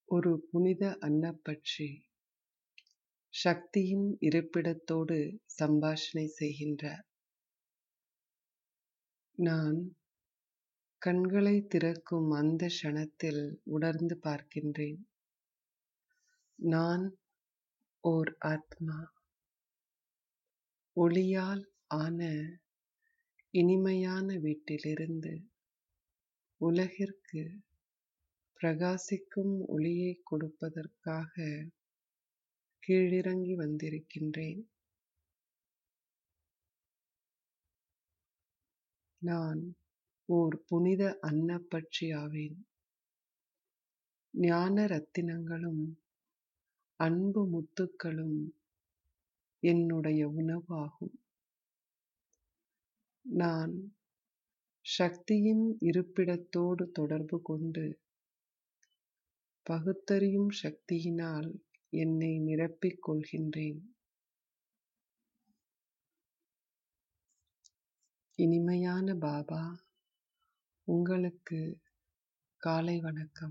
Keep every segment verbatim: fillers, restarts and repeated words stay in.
ஒரு புனித அன்னப்பட்சி சக்தியின் இருப்பிடத்தோடு சம்பாஷணை செய்கின்றார். நான் கண்களை திறக்கும் அந்த க்ஷணத்தில் உணர்ந்து பார்க்கின்றேன். நான் ஓர் ஆத்மா. ஒளியால் ஆன இனிமையான வீட்டிலிருந்து உலகிற்கு பிரகாசிக்கும் ஒளியை கொடுப்பதற்காக கீழிறங்கி வந்திருக்கின்றேன். நான் ஓர் புனித அன்னப்பட்சி ஆவேன். ஞான ரத்தினங்களும் அன்பு முத்துக்களும் என்னுடைய உணவு ஆகும். நான் சக்தியின் இருப்பிடத்தோடு தொடர்பு கொண்டு பகுத்தறியும் சக்தியினால் என்னை நிரப்பிக் கொள்கின்றேன். இனிமையான பாபா, உங்களுக்கு காலை வணக்கம்.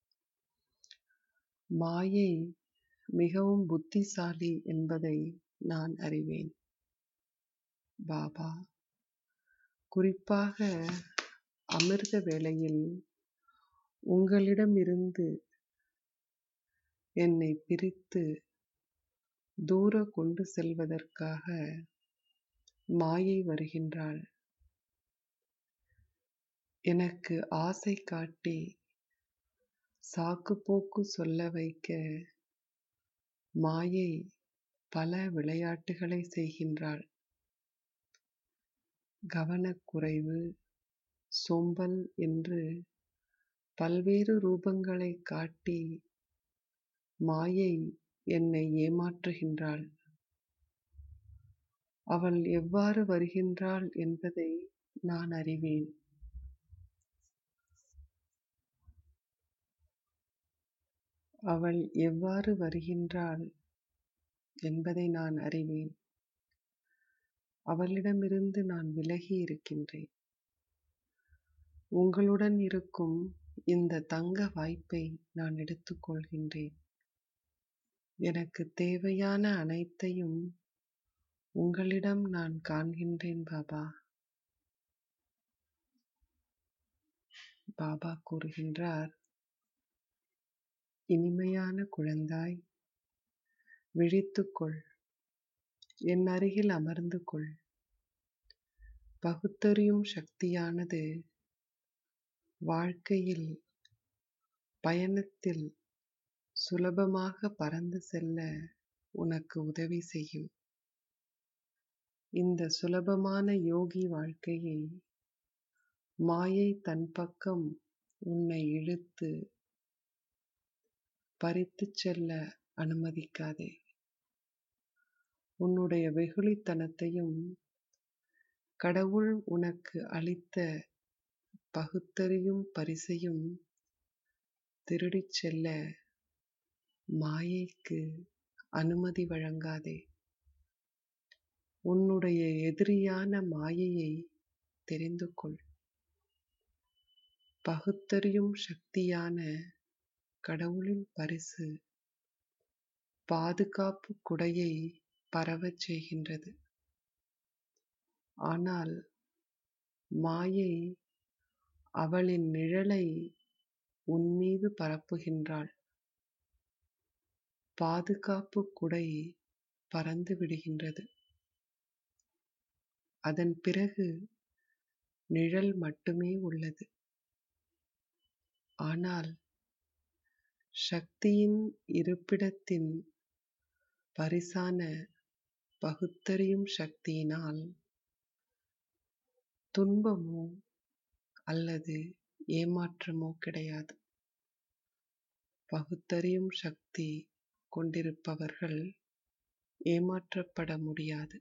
மாயை மிகவும் புத்திசாலி என்பதை நான் அறிவேன். பாபா, குறிப்பாக அமிர்த வேளையில் உங்களிடமிருந்து என்னை பிரித்து தூர கொண்டு செல்வதற்காக மாயை வருகின்றாள். எனக்கு ஆசை காட்டி சாக்கு போக்கு சொல்ல வைக்க மாயை பல விளையாட்டுகளை செய்கின்றாள். கவனக்குறைவு, சோம்பல் என்று பல்வேறு ரூபங்களை காட்டி மாயை என்னை ஏமாற்றுகின்றாள். அவள் எவ்வாறு வருகின்றாள் என்பதை நான் அறிவேன். அவள் எவ்வாறு வருகின்றாள் என்பதை நான் அறிவேன். அவளிடமிருந்து நான் விலகி இருக்கின்றேன். உங்களுடன் இருக்கும் இந்த தங்க வாய்ப்பை நான் எடுத்துக்கொள்கின்றேன். எனக்கு தேவையான அனைத்தையும் உங்களிடம் நான் காண்கின்றேன் பாபா. பாபா கூறுகின்றார், இனிமையான குழந்தாய், விழித்துக்கொள், என் அருகில் அமர்ந்து கொள். பகுத்தறியும் சக்தியானது வாழ்க்கையில் பயணத்தில் சுலபமாக பறந்து செல்ல உனக்கு உதவி செய்யும். இந்த சுலபமான யோகி வாழ்க்கையை மாயை தன் பக்கம் உன்னை இழுத்து பறித்துச் செல்ல அனுமதிக்காதே. உன்னுடைய வெகுளித்தனத்தையும் கடவுள் உனக்கு அளித்த பகுத்தறியும் பரிசையும் திருடிச் செல்ல மாயைக்கு அனுமதி வழங்காதே. உன்னுடைய எதிரியான மாயையை தெரிந்து கொள். பகுத்தறியும் சக்தியான கடவுளின் பரிசு பாதுகாப்பு குடையை பரவச் செய்கின்றது. ஆனால் மாயை அவளின் நிழலை உன்மீது பரப்புகின்றாள். பாதுகாப்பு குடை பறந்து விடுகின்றது. அதன் பிறகு நிழல் மட்டுமே உள்ளது. ஆனால் சக்தியின் இருப்பிடத்தின் பரிசான பகுத்தறியும் சக்தியினால் துன்பமோ அல்லது ஏமாற்றமோ கிடையாது. பகுத்தறியும் சக்தி கொண்டிருப்பவர்கள் ஏமாற்றப்பட முடியாது.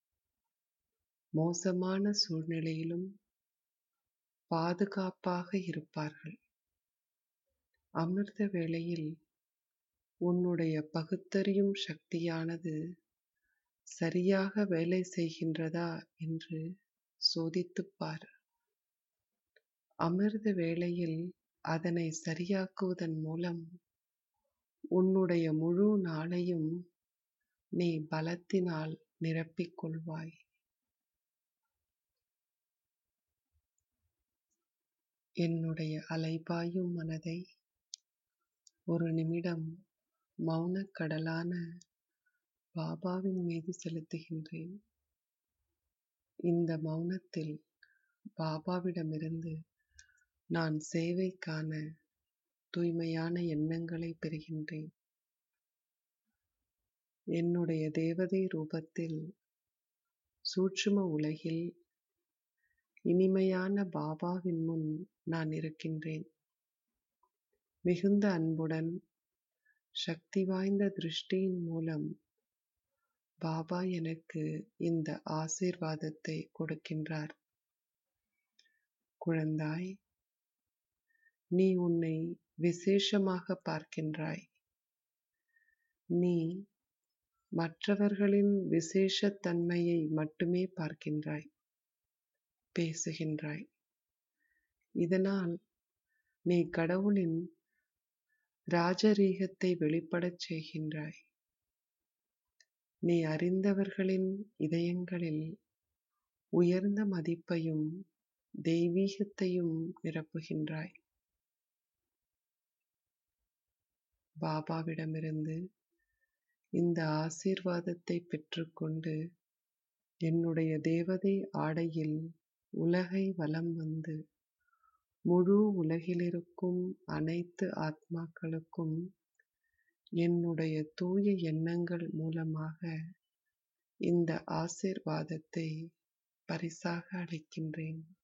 மோசமான சூழ்நிலையிலும் பாதுகாப்பாக இருப்பார்கள். அமிர்த வேளையில் உன்னுடைய பகுத்தறியும் சக்தியானது சரியாக வேலை செய்கின்றதா என்று சோதித்துப் பார். அமிர்த வேளையில் அதனை சரியாக்குவதன் மூலம் உன்னுடைய முழு நாளையும் நீ பலத்தினால் நிரப்பிக் கொள்வாய். என்னுடைய அலைபாயும் மனதை ஒரு நிமிடம் மௌனக் கடலான பாபாவின் மீது செலுத்துகின்றேன். இந்த மௌனத்தில் பாபாவிடமிருந்து நான் சேவைக்கான தூய்மையான எண்ணங்களை பெறுகின்றேன். என்னுடைய தேவதை ரூபத்தில் சூட்சும உலகில் இனிமையான பாபாவின் முன் நான் இருக்கின்றேன். மிகுந்த அன்புடன் சக்தி வாய்ந்த திருஷ்டியின் மூலம் பாபா எனக்கு இந்த ஆசீர்வாதத்தை கொடுக்கின்றார். குழந்தாய், நீ உன்னை விசேஷமாக பார்க்கின்றாய். நீ மற்றவர்களின் விசேஷத்தன்மையை மட்டுமே பார்க்கின்றாய், பேசுகின்றாய். இதனால் நீ கடவுளின் ராஜரீகத்தை வெளிப்படச் செய்கின்றாய். நீ அறிந்தவர்களின் இதயங்களில் உயர்ந்த மதிப்பையும் தெய்வீகத்தையும் நிரப்புகின்றாய். பாபாவிடமிருந்து இந்த ஆசீர்வாதத்தை பெற்றுக்கொண்டு என்னுடைய தேவதை ஆடையில் உலகை வலம் வந்து முழு உலகிலிருக்கும் அனைத்து ஆத்மாக்களுக்கும் என்னுடைய தூய எண்ணங்கள் மூலமாக இந்த ஆசீர்வாதத்தை பரிசாக அளிக்கின்றேன்.